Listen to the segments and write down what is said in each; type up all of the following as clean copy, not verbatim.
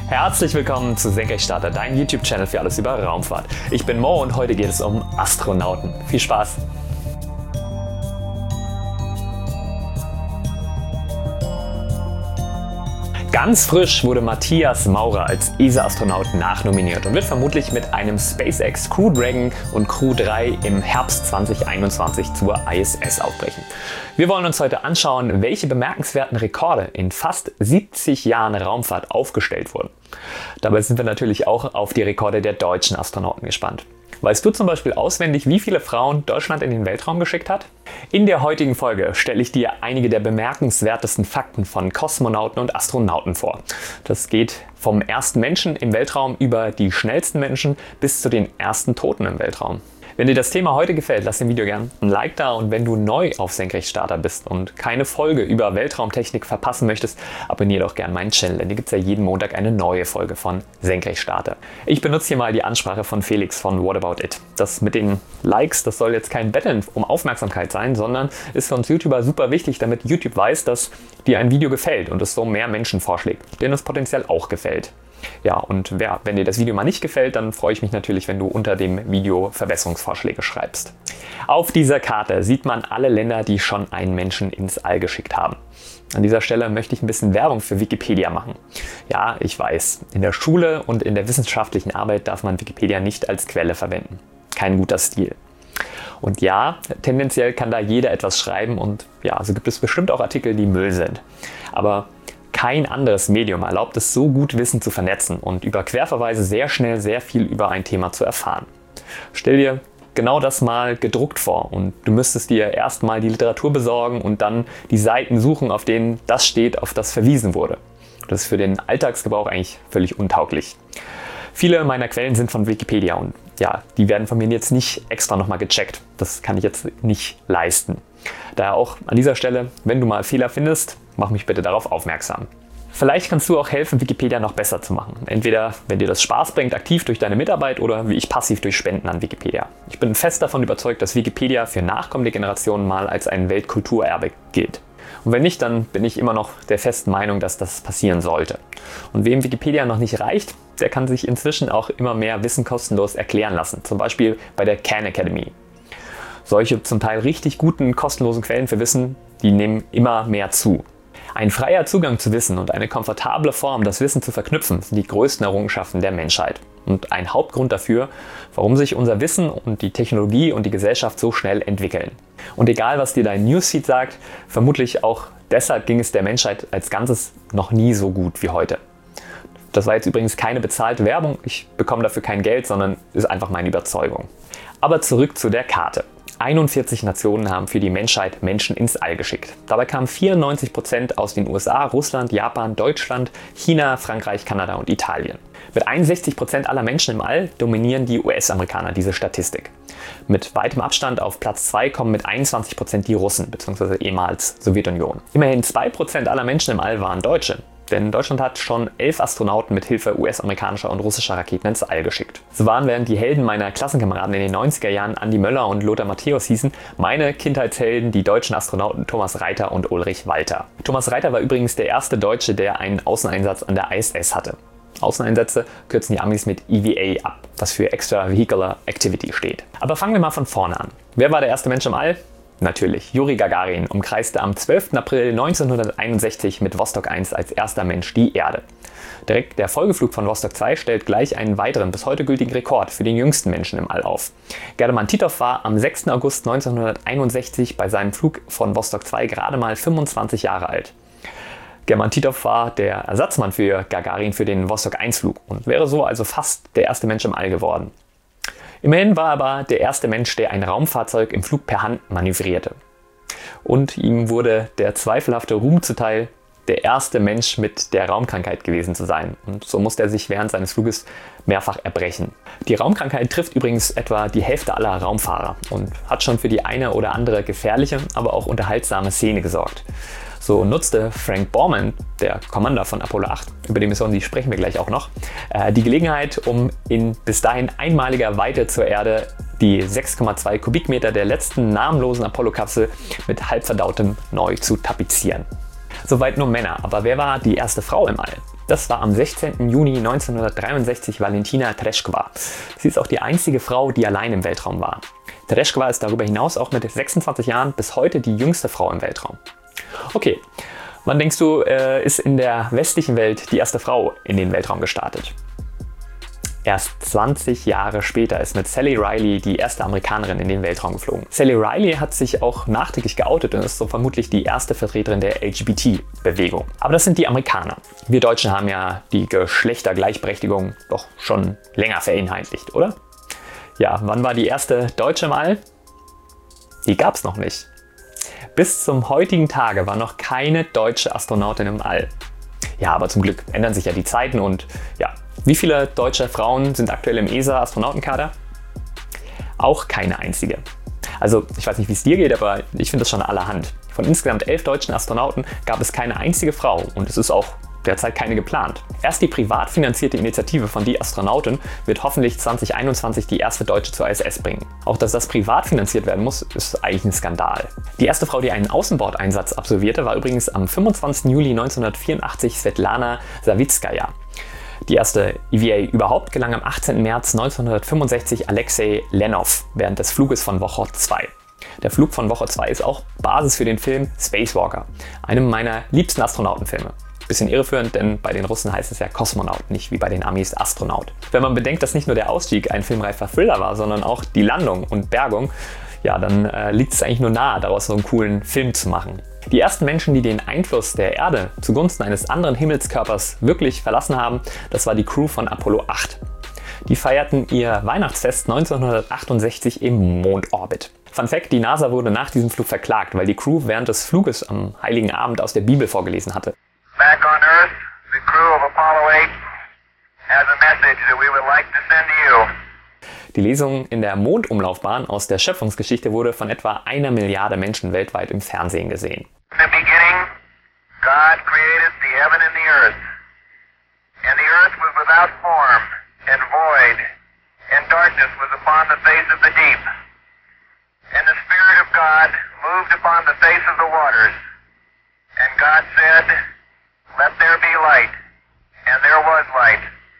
Herzlich willkommen zu Senkrechtstarter, dein YouTube-Channel für alles über Raumfahrt. Ich bin Mo und heute geht es um Astronauten. Viel Spaß! Ganz frisch wurde Matthias Maurer als ESA-Astronaut nachnominiert und wird vermutlich mit einem SpaceX Crew Dragon und Crew 3 im Herbst 2021 zur ISS aufbrechen. Wir wollen uns heute anschauen, welche bemerkenswerten Rekorde in fast 70 Jahren Raumfahrt aufgestellt wurden. Dabei sind wir natürlich auch auf die Rekorde der deutschen Astronauten gespannt. Weißt du zum Beispiel auswendig, wie viele Frauen Deutschland in den Weltraum geschickt hat? In der heutigen Folge stelle ich dir einige der bemerkenswertesten Fakten von Kosmonauten und Astronauten vor. Das geht vom ersten Menschen im Weltraum über die schnellsten Menschen bis zu den ersten Toten im Weltraum. Wenn dir das Thema heute gefällt, lass dem Video gerne ein Like da und wenn du neu auf Senkrechtstarter bist und keine Folge über Weltraumtechnik verpassen möchtest, abonniere doch gerne meinen Channel, denn hier gibt es ja jeden Montag eine neue Folge von Senkrechtstarter. Ich benutze hier mal die Ansprache von Felix von What About It. Das mit den Likes, das soll jetzt kein Betteln um Aufmerksamkeit sein, sondern ist für uns YouTuber super wichtig, damit YouTube weiß, dass dir ein Video gefällt und es so mehr Menschen vorschlägt, denen es potenziell auch gefällt. Ja, und wenn dir das Video mal nicht gefällt, dann freue ich mich natürlich, wenn du unter dem Video Verbesserungsvorschläge schreibst. Auf dieser Karte sieht man alle Länder, die schon einen Menschen ins All geschickt haben. An dieser Stelle möchte ich ein bisschen Werbung für Wikipedia machen. Ja, ich weiß, in der Schule und in der wissenschaftlichen Arbeit darf man Wikipedia nicht als Quelle verwenden. Kein guter Stil. Und ja, tendenziell kann da jeder etwas schreiben und ja, so gibt es bestimmt auch Artikel, die Müll sind. Aber kein anderes Medium erlaubt es, so gut Wissen zu vernetzen und über Querverweise sehr schnell sehr viel über ein Thema zu erfahren. Stell dir genau das mal gedruckt vor und du müsstest dir erstmal die Literatur besorgen und dann die Seiten suchen, auf denen das steht, auf das verwiesen wurde. Das ist für den Alltagsgebrauch eigentlich völlig untauglich. Viele meiner Quellen sind von Wikipedia und ja, die werden von mir jetzt nicht extra nochmal gecheckt. Das kann ich jetzt nicht leisten. Daher auch an dieser Stelle, wenn du mal Fehler findest, mach mich bitte darauf aufmerksam. Vielleicht kannst du auch helfen, Wikipedia noch besser zu machen. Entweder, wenn dir das Spaß bringt, aktiv durch deine Mitarbeit oder wie ich passiv durch Spenden an Wikipedia. Ich bin fest davon überzeugt, dass Wikipedia für nachkommende Generationen mal als ein Weltkulturerbe gilt. Und wenn nicht, dann bin ich immer noch der festen Meinung, dass das passieren sollte. Und wem Wikipedia noch nicht reicht, der kann sich inzwischen auch immer mehr Wissen kostenlos erklären lassen. Zum Beispiel bei der Khan Academy. Solche zum Teil richtig guten, kostenlosen Quellen für Wissen, die nehmen immer mehr zu. Ein freier Zugang zu Wissen und eine komfortable Form, das Wissen zu verknüpfen, sind die größten Errungenschaften der Menschheit. Und ein Hauptgrund dafür, warum sich unser Wissen und die Technologie und die Gesellschaft so schnell entwickeln. Und egal, was dir dein Newsfeed sagt, vermutlich auch deshalb ging es der Menschheit als Ganzes noch nie so gut wie heute. Das war jetzt übrigens keine bezahlte Werbung, ich bekomme dafür kein Geld, sondern ist einfach meine Überzeugung. Aber zurück zu der Karte. 41 Nationen haben für die Menschheit Menschen ins All geschickt. Dabei kamen 94% aus den USA, Russland, Japan, Deutschland, China, Frankreich, Kanada und Italien. Mit 61% aller Menschen im All dominieren die US-Amerikaner diese Statistik. Mit weitem Abstand auf Platz 2 kommen mit 21% die Russen bzw. ehemals Sowjetunion. Immerhin 2% aller Menschen im All waren Deutsche. Denn Deutschland hat schon 11 Astronauten mit Hilfe US-amerikanischer und russischer Raketen ins All geschickt. So waren, während die Helden meiner Klassenkameraden in den 90er Jahren Andi Möller und Lothar Matthäus hießen, meine Kindheitshelden die deutschen Astronauten Thomas Reiter und Ulrich Walter. Thomas Reiter war übrigens der erste Deutsche, der einen Außeneinsatz an der ISS hatte. Außeneinsätze kürzen die Amis mit EVA ab, was für Extravehicular Activity steht. Aber fangen wir mal von vorne an. Wer war der erste Mensch im All? Natürlich, Juri Gagarin umkreiste am 12. April 1961 mit Vostok 1 als erster Mensch die Erde. Direkt der Folgeflug von Vostok 2 stellt gleich einen weiteren, bis heute gültigen Rekord für den jüngsten Menschen im All auf. German Titov war am 6. August 1961 bei seinem Flug von Vostok 2 gerade mal 25 Jahre alt. German Titov war der Ersatzmann für Gagarin für den Vostok 1 Flug und wäre so also fast der erste Mensch im All geworden. Immerhin war er aber der erste Mensch, der ein Raumfahrzeug im Flug per Hand manövrierte. Und ihm wurde der zweifelhafte Ruhm zuteil, der erste Mensch mit der Raumkrankheit gewesen zu sein. Und so musste er sich während seines Fluges mehrfach erbrechen. Die Raumkrankheit trifft übrigens etwa die Hälfte aller Raumfahrer und hat schon für die eine oder andere gefährliche, aber auch unterhaltsame Szene gesorgt. So nutzte Frank Borman, der Commander von Apollo 8, über die Mission, die sprechen wir gleich auch noch, die Gelegenheit, um in bis dahin einmaliger Weite zur Erde die 6,2 Kubikmeter der letzten namenlosen Apollo-Kapsel mit halbverdautem neu zu tapezieren. Soweit nur Männer, aber wer war die erste Frau im All? Das war am 16. Juni 1963 Valentina Tereshkova. Sie ist auch die einzige Frau, die allein im Weltraum war. Tereshkova ist darüber hinaus auch mit 26 Jahren bis heute die jüngste Frau im Weltraum. Okay, wann denkst du, ist in der westlichen Welt die erste Frau in den Weltraum gestartet? Erst 20 Jahre später ist mit Sally Riley die erste Amerikanerin in den Weltraum geflogen. Sally Riley hat sich auch nachträglich geoutet und ist so vermutlich die erste Vertreterin der LGBT-Bewegung. Aber das sind die Amerikaner. Wir Deutschen haben ja die Geschlechtergleichberechtigung doch schon länger vereinheitlicht, oder? Ja, wann war die erste Deutsche im All? Die gab's noch nicht. Bis zum heutigen Tage war noch keine deutsche Astronautin im All. Ja, aber zum Glück ändern sich ja die Zeiten und ja, wie viele deutsche Frauen sind aktuell im ESA-Astronautenkader? Auch keine einzige. Also ich weiß nicht, wie es dir geht, aber ich finde das schon allerhand. Von insgesamt 11 deutschen Astronauten gab es keine einzige Frau und es ist auch derzeit keine geplant. Erst die privat finanzierte Initiative von Die Astronautin wird hoffentlich 2021 die erste Deutsche zur ISS bringen. Auch dass das privat finanziert werden muss, ist eigentlich ein Skandal. Die erste Frau, die einen Außenbordeinsatz absolvierte, war übrigens am 25. Juli 1984 Svetlana Savitskaya. Die erste EVA überhaupt gelang am 18. März 1965 Alexei Lenov während des Fluges von Woche 2. Der Flug von Woche 2 ist auch Basis für den Film Spacewalker, einem meiner liebsten Astronautenfilme. Bisschen irreführend, denn bei den Russen heißt es ja Kosmonaut, nicht wie bei den Amis Astronaut. Wenn man bedenkt, dass nicht nur der Ausstieg ein filmreifer Thriller war, sondern auch die Landung und Bergung, ja, dann liegt es eigentlich nur nahe, daraus so einen coolen Film zu machen. Die ersten Menschen, die den Einfluss der Erde zugunsten eines anderen Himmelskörpers wirklich verlassen haben, das war die Crew von Apollo 8. Die feierten ihr Weihnachtsfest 1968 im Mondorbit. Fun Fact: Die NASA wurde nach diesem Flug verklagt, weil die Crew während des Fluges am Heiligen Abend aus der Bibel vorgelesen hatte. Back on Earth, the crew of Apollo 8 has a message that we would like to send to you. Die Lesung in der Mondumlaufbahn aus der Schöpfungsgeschichte wurde von etwa 1 Milliarde Menschen weltweit im Fernsehen gesehen. In the beginning, God created the heaven and the earth. And the earth was without form and void, and darkness was upon the face of the deep. And the Spirit of God moved upon the face of the waters. And God said, "Let there be light." And there was light.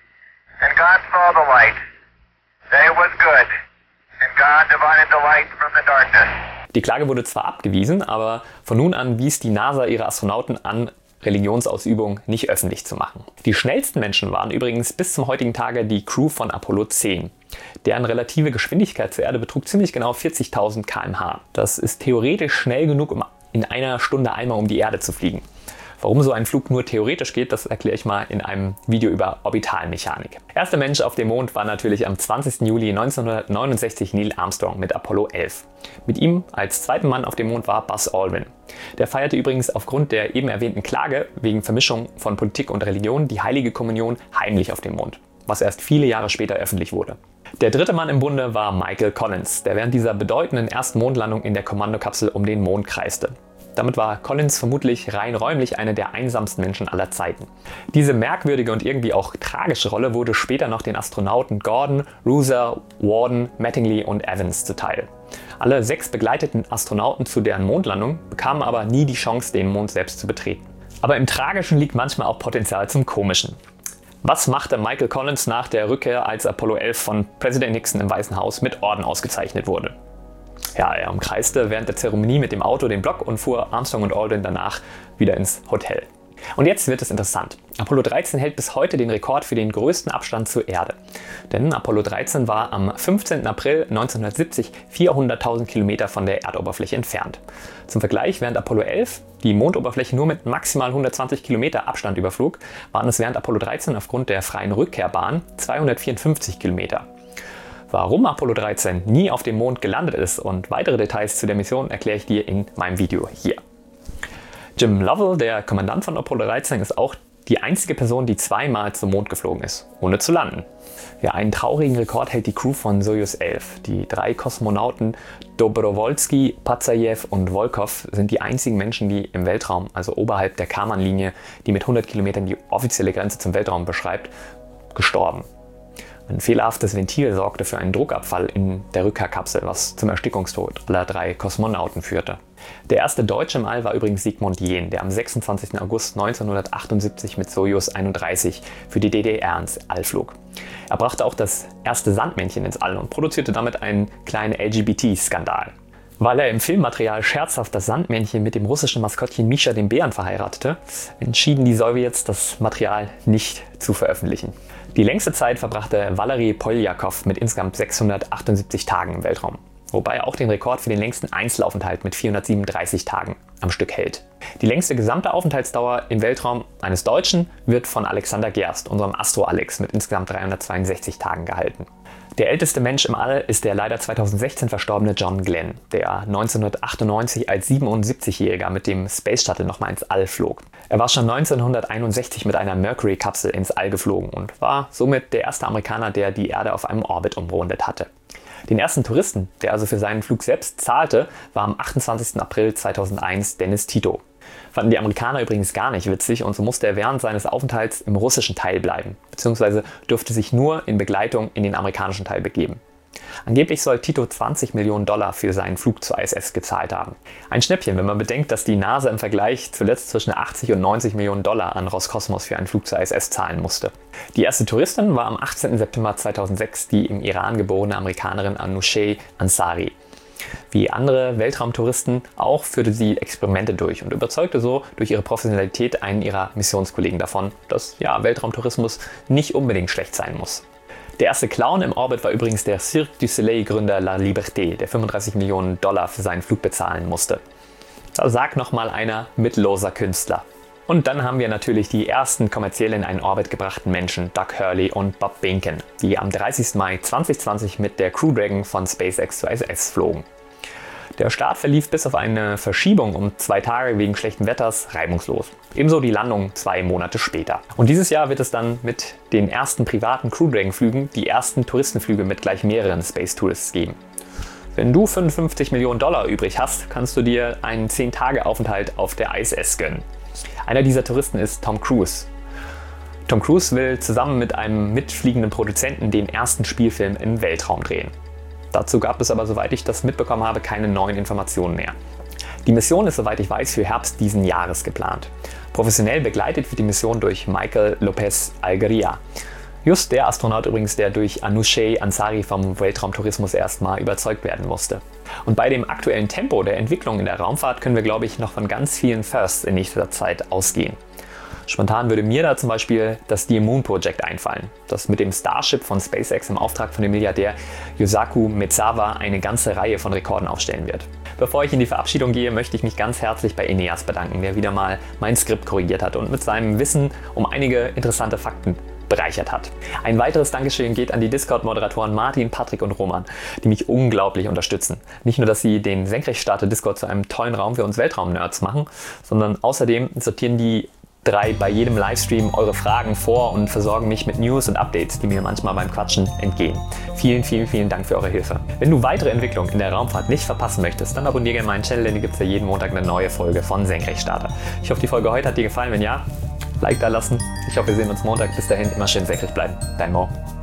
And God saw the light, that it was good. And God divided the light from the darkness. Die Klage wurde zwar abgewiesen, aber von nun an wies die NASA ihre Astronauten an, Religionsausübung nicht öffentlich zu machen. Die schnellsten Menschen waren übrigens bis zum heutigen Tage die Crew von Apollo 10. Deren relative Geschwindigkeit zur Erde betrug ziemlich genau 40.000 km/h. Das ist theoretisch schnell genug, um in einer Stunde einmal um die Erde zu fliegen. Warum so ein Flug nur theoretisch geht, das erkläre ich mal in einem Video über Orbitalmechanik. Erster Mensch auf dem Mond war natürlich am 20. Juli 1969 Neil Armstrong mit Apollo 11. Mit ihm als zweiten Mann auf dem Mond war Buzz Aldrin. Der feierte übrigens aufgrund der eben erwähnten Klage wegen Vermischung von Politik und Religion die Heilige Kommunion heimlich auf dem Mond, was erst viele Jahre später öffentlich wurde. Der dritte Mann im Bunde war Michael Collins, der während dieser bedeutenden ersten Mondlandung in der Kommandokapsel um den Mond kreiste. Damit war Collins vermutlich rein räumlich einer der einsamsten Menschen aller Zeiten. Diese merkwürdige und irgendwie auch tragische Rolle wurde später noch den Astronauten Gordon, Rooser, Warden, Mattingly und Evans zuteil. Alle 6 begleiteten Astronauten zu deren Mondlandung bekamen aber nie die Chance, den Mond selbst zu betreten. Aber im Tragischen liegt manchmal auch Potenzial zum Komischen. Was machte Michael Collins nach der Rückkehr, als Apollo 11 von Präsident Nixon im Weißen Haus mit Orden ausgezeichnet wurde? Ja, er umkreiste während der Zeremonie mit dem Auto den Block und fuhr Armstrong und Aldrin danach wieder ins Hotel. Und jetzt wird es interessant. Apollo 13 hält bis heute den Rekord für den größten Abstand zur Erde. Denn Apollo 13 war am 15. April 1970 400.000 Kilometer von der Erdoberfläche entfernt. Zum Vergleich, während Apollo 11 die Mondoberfläche nur mit maximal 120 Kilometer Abstand überflog, waren es während Apollo 13 aufgrund der freien Rückkehrbahn 254 Kilometer. Warum Apollo 13 nie auf dem Mond gelandet ist und weitere Details zu der Mission erkläre ich dir in meinem Video hier. Jim Lovell, der Kommandant von Apollo 13, ist auch die einzige Person, die zweimal zum Mond geflogen ist, ohne zu landen. Ja, einen traurigen Rekord hält die Crew von Sojus 11. Die 3 Kosmonauten Dobrowolski, Pazayev und Volkov sind die einzigen Menschen, die im Weltraum, also oberhalb der Kármán-Linie, die mit 100 Kilometern die offizielle Grenze zum Weltraum beschreibt, gestorben. Ein fehlerhaftes Ventil sorgte für einen Druckabfall in der Rückkehrkapsel, was zum Erstickungstod aller 3 Kosmonauten führte. Der erste Deutsche im All war übrigens Sigmund Jähn, der am 26. August 1978 mit Sojus 31 für die DDR ins All flog. Er brachte auch das erste Sandmännchen ins All und produzierte damit einen kleinen LGBT-Skandal. Weil er im Filmmaterial scherzhaft das Sandmännchen mit dem russischen Maskottchen Mischa dem Bären verheiratete, entschieden die Sowjets, das Material nicht zu veröffentlichen. Die längste Zeit verbrachte Valery Poljakov mit insgesamt 678 Tagen im Weltraum, wobei er auch den Rekord für den längsten Einzelaufenthalt mit 437 Tagen am Stück hält. Die längste gesamte Aufenthaltsdauer im Weltraum eines Deutschen wird von Alexander Gerst, unserem Astro-Alex, mit insgesamt 362 Tagen gehalten. Der älteste Mensch im All ist der leider 2016 verstorbene John Glenn, der 1998 als 77-Jähriger mit dem Space Shuttle nochmal ins All flog. Er war schon 1961 mit einer Mercury-Kapsel ins All geflogen und war somit der erste Amerikaner, der die Erde auf einem Orbit umrundet hatte. Den ersten Touristen, der also für seinen Flug selbst zahlte, war am 28. April 2001 Dennis Tito. Fanden die Amerikaner übrigens gar nicht witzig und so musste er während seines Aufenthalts im russischen Teil bleiben, beziehungsweise durfte sich nur in Begleitung in den amerikanischen Teil begeben. Angeblich soll Tito $20 Millionen für seinen Flug zur ISS gezahlt haben. Ein Schnäppchen, wenn man bedenkt, dass die NASA im Vergleich zuletzt zwischen 80 und $90 Millionen an Roskosmos für einen Flug zur ISS zahlen musste. Die erste Touristin war am 18. September 2006 die im Iran geborene Amerikanerin Anousheh Ansari. Wie andere Weltraumtouristen auch führte sie Experimente durch und überzeugte so durch ihre Professionalität einen ihrer Missionskollegen davon, dass Weltraumtourismus nicht unbedingt schlecht sein muss. Der erste Clown im Orbit war übrigens der Cirque du Soleil-Gründer La Liberté, der $35 Millionen für seinen Flug bezahlen musste. Da sagt nochmal einer mittelloser Künstler. Und dann haben wir natürlich die ersten kommerziell in einen Orbit gebrachten Menschen, Doug Hurley und Bob Behnken, die am 30. Mai 2020 mit der Crew Dragon von SpaceX zur ISS flogen. Der Start verlief bis auf eine Verschiebung um 2 Tage wegen schlechten Wetters reibungslos. Ebenso die Landung 2 Monate später. Und dieses Jahr wird es dann mit den ersten privaten Crew Dragon Flügen die ersten Touristenflüge mit gleich mehreren Space Tourists geben. Wenn du $55 Millionen übrig hast, kannst du dir einen 10-Tage-Aufenthalt auf der ISS gönnen. Einer dieser Touristen ist Tom Cruise. Tom Cruise will zusammen mit einem mitfliegenden Produzenten den ersten Spielfilm im Weltraum drehen. Dazu gab es aber, soweit ich das mitbekommen habe, keine neuen Informationen mehr. Die Mission ist, soweit ich weiß, für Herbst diesen Jahres geplant. Professionell begleitet wird die Mission durch Michael Lopez Alegria. Just der Astronaut übrigens, der durch Anousheh Ansari vom Weltraumtourismus erstmal überzeugt werden musste. Und bei dem aktuellen Tempo der Entwicklung in der Raumfahrt können wir, glaube ich, noch von ganz vielen Firsts in nächster Zeit ausgehen. Spontan würde mir da zum Beispiel das Dear Moon Project einfallen, das mit dem Starship von SpaceX im Auftrag von dem Milliardär Yusaku Maezawa eine ganze Reihe von Rekorden aufstellen wird. Bevor ich in die Verabschiedung gehe, möchte ich mich ganz herzlich bei Eneas bedanken, der wieder mal mein Skript korrigiert hat und mit seinem Wissen um einige interessante Fakten bereichert hat. Ein weiteres Dankeschön geht an die Discord-Moderatoren Martin, Patrick und Roman, die mich unglaublich unterstützen. Nicht nur, dass sie den Senkrechtstarter Discord zu einem tollen Raum für uns Weltraum-Nerds machen, sondern außerdem sortieren die 3 bei jedem Livestream eure Fragen vor und versorgen mich mit News und Updates, die mir manchmal beim Quatschen entgehen. Vielen, vielen, vielen Dank für eure Hilfe. Wenn du weitere Entwicklungen in der Raumfahrt nicht verpassen möchtest, dann abonniere gerne meinen Channel, denn hier gibt es ja jeden Montag eine neue Folge von Senkrechtstarter. Ich hoffe, die Folge heute hat dir gefallen. Wenn ja, Like da lassen. Ich hoffe, wir sehen uns Montag. Bis dahin immer schön senkrecht bleiben. Dein Mo.